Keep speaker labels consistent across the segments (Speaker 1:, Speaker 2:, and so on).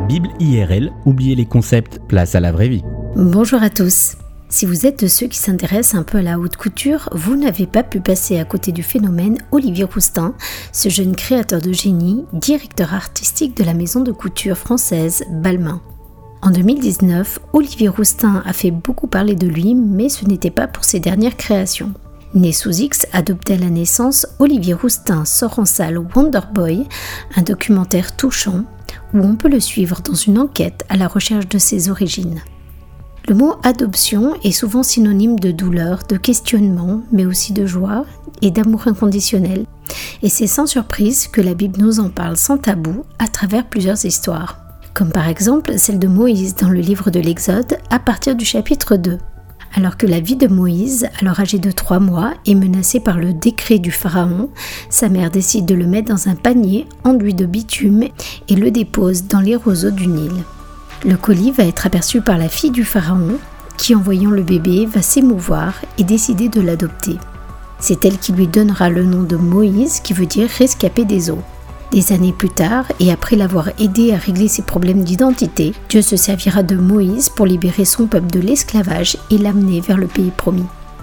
Speaker 1: Bible IRL, oubliez les concepts, place à la vraie vie.
Speaker 2: Bonjour à tous. Si vous êtes de ceux qui s'intéressent un peu à la haute couture, vous n'avez pas pu passer à côté du phénomène Olivier Rousteing, ce jeune créateur de génie, directeur artistique de la maison de couture française Balmain. En 2019, Olivier Rousteing a fait beaucoup parler de lui, mais ce n'était pas pour ses dernières créations. Né sous X, adopté à la naissance, Olivier Rousteing sort en salle Wonder Boy, un documentaire touchant où on peut le suivre dans une enquête à la recherche de ses origines. Le mot adoption est souvent synonyme de douleur, de questionnement, mais aussi de joie et d'amour inconditionnel. Et c'est sans surprise que la Bible nous en parle sans tabou à travers plusieurs histoires. Comme par exemple celle de Moïse dans le livre de l'Exode à partir du chapitre 2. Alors que la vie de Moïse, alors âgé de 3 mois, est menacée par le décret du pharaon, sa mère décide de le mettre dans un panier enduit de bitume et le dépose dans les roseaux du Nil. Le colis va être aperçu par la fille du pharaon qui, en voyant le bébé, va s'émouvoir et décider de l'adopter. C'est elle qui lui donnera le nom de Moïse qui veut dire rescapé des eaux. Des années plus tard, et après l'avoir aidé à régler ses problèmes d'identité, Dieu se servira de Moïse pour libérer son peuple de l'esclavage et l'amener vers le pays promis.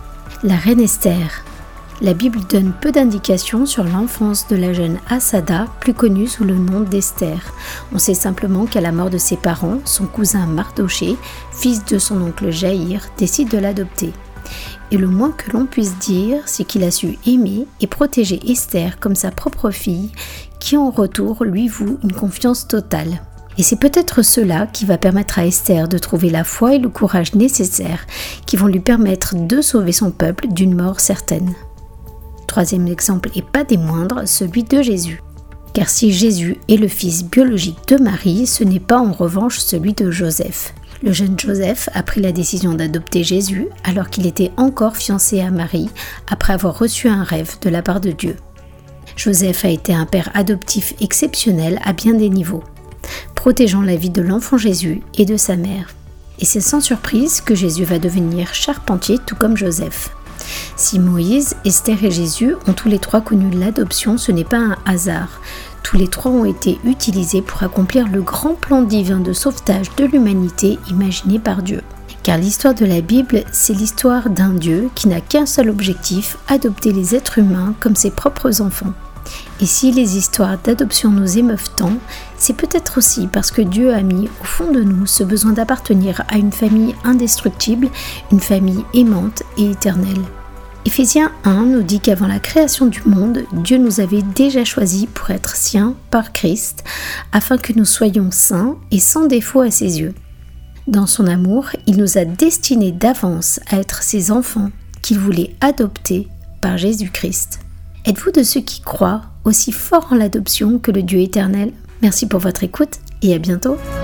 Speaker 2: La reine Esther. La Bible donne peu d'indications sur l'enfance de la jeune Assada, plus connue sous le nom d'Esther. On sait simplement qu'à la mort de ses parents, son cousin Mardoché, fils de son oncle Jaïr, décide de l'adopter. Et le moins que l'on puisse dire, c'est qu'il a su aimer et protéger Esther comme sa propre fille, qui en retour lui voue une confiance totale. Et c'est peut-être cela qui va permettre à Esther de trouver la foi et le courage nécessaires qui vont lui permettre de sauver son peuple d'une mort certaine. Troisième exemple, et pas des moindres, celui de Jésus. Car si Jésus est le fils biologique de Marie, ce n'est pas en revanche celui de Joseph. Le jeune Joseph a pris la décision d'adopter Jésus alors qu'il était encore fiancé à Marie, après avoir reçu un rêve de la part de Dieu. Joseph a été un père adoptif exceptionnel à bien des niveaux, protégeant la vie de l'enfant Jésus et de sa mère. Et c'est sans surprise que Jésus va devenir charpentier tout comme Joseph. Si Moïse, Esther et Jésus ont tous les trois connu l'adoption, ce n'est pas un hasard. Tous les trois ont été utilisés pour accomplir le grand plan divin de sauvetage de l'humanité imaginé par Dieu. Car l'histoire de la Bible, c'est l'histoire d'un Dieu qui n'a qu'un seul objectif, adopter les êtres humains comme ses propres enfants. Et si les histoires d'adoption nous émeuvent tant, c'est peut-être aussi parce que Dieu a mis au fond de nous ce besoin d'appartenir à une famille indestructible, une famille aimante et éternelle. Éphésiens 1 nous dit qu'avant la création du monde, Dieu nous avait déjà choisis pour être siens par Christ, afin que nous soyons saints et sans défaut à ses yeux. Dans son amour, il nous a destinés d'avance à être ses enfants qu'il voulait adopter par Jésus-Christ. Êtes-vous de ceux qui croient aussi fort en l'adoption que le Dieu éternel ? Merci pour votre écoute et à bientôt.